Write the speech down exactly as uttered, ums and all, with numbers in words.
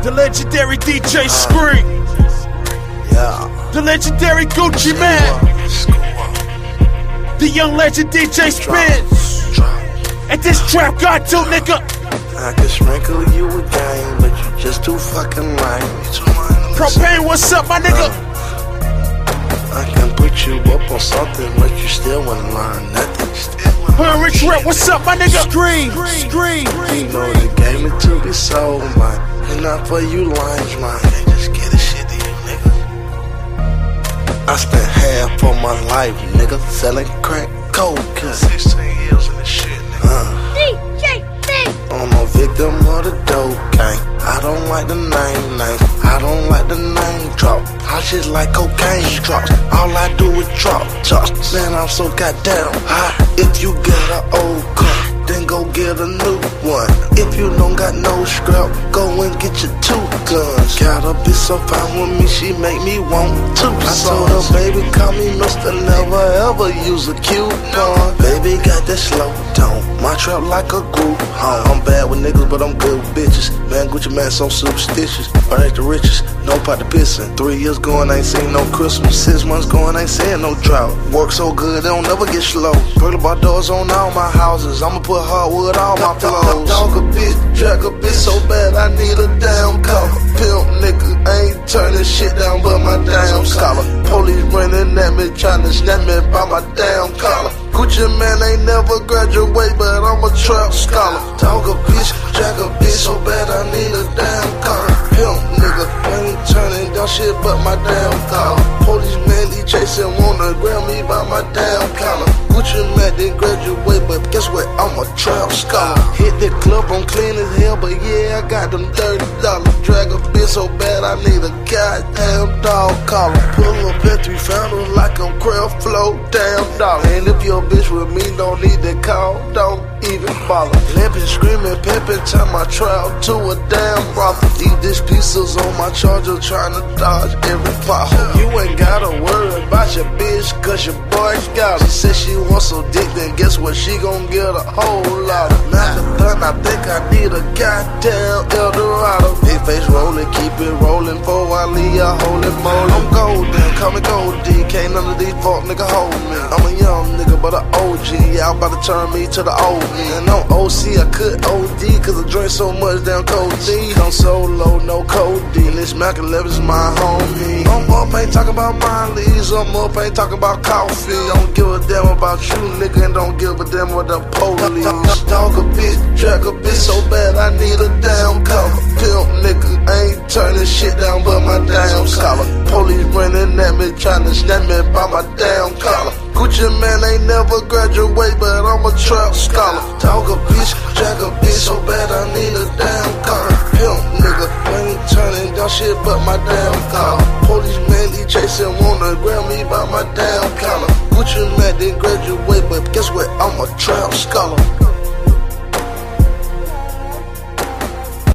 The legendary D J Scream. Yeah. The legendary Gucci Man. The young legend D J Spins. And this trap god too, nigga. I can sprinkle you a game, but you just too fucking lame. Propane, what's up, my nigga? Uh, I can put you up on something, but you still wanna learn nothing. Her Rich Rep, what's up, my nigga? Scream, scream. You know the game is to be sold, man. And not for you lines, man. Just get the shit to you, nigga. I spent half of my life, nigga, selling crack coke. sixteen years in this shit, nigga. Uh. D J Spin. I'm a victim of the dope gang. I don't like the name name. I don't like the name drop. I just like cocaine drops. All I do is drop drops. Man, I'm so goddamn high. If you get an old car, then go get a new one. If you don't got no scrap, go and get your two guns. Gotta be so fine with me, she make me want two. I told her, baby, call me Mister Never Ever use a coupon. Baby got that slow tone, my trap like a group home. I'm bad with niggas, but I'm good with bitches. Man, Gucci Man so superstitious. I ain't the richest, no pot to pissin'. Three years going, I ain't seen no Christmas. Six months going, I ain't seeing no drought. Work so good, they don't never get slow. Burglar bar doors on all my houses. I'ma put hardwood on my floors. Dog a bitch, drag a bitch so bad I need a damn collar. Pimp nigga, I ain't turning shit down but my damn scholar. Police running at me, trying to snap me by my damn collar. Gucci Man ain't never graduate, but I'm a trap scholar. Dog a bitch, drag a bitch so bad I need a damn collar. Pimp nigga, I ain't turning down shit but my damn collar. Police man, he chasing, wanna grab me by my damn collar. Gucci Man didn't graduate, but guess what? I'm a trap scholar. Hit the club, I'm clean as hell, but yeah, I got them thirty dollars. Drag a bitch so bad, I need a goddamn dog collar. Pull up at three founders like I'm Craft Flow, damn dollar. And if your bitch with me, don't need to call, don't even bother. Limping, screaming, pimping, turn my trap to a damn brothel. Leave these pieces on my charger, trying to dodge every pothole. You ain't gotta worry about your bitch, cause your boy got her. She said she wants some dick, then guess what? She gon' get a whole lot of. Not the done, I think I need a goddamn Eldorado. Big face rolling, keep it rolling, for I leave a holy moly. I'm golden, call me Goldie, can't none of these fuck nigga hold me. I'm a young nigga, but an O G, yeah, I'm about to turn me to the old me. And I'm O C, I could O D, cause I drink so much damn codeine. I'm solo, no codeine, this Mac eleven's my homie. I'm up, ain't talking about my leaves, I'm up, ain't talking about coffee. Don't give a damn about you, nigga, and don't give a damn what the police. Dog a bitch, drag a bitch so bad I need a damn collar. Pimp nigga, I ain't turning shit down but my damn scholar. Police running at me, trying to snap me by my damn collar. Gucci Man ain't never graduate, but I'm a trap scholar. Dog a bitch, drag a bitch so bad I need a damn collar. Pimp nigga, I ain't turning down shit but my damn collar. Police man, he chasing, wanna grab me by my damn collar. Gucci Man didn't graduate, but guess what? I'm a trap scholar.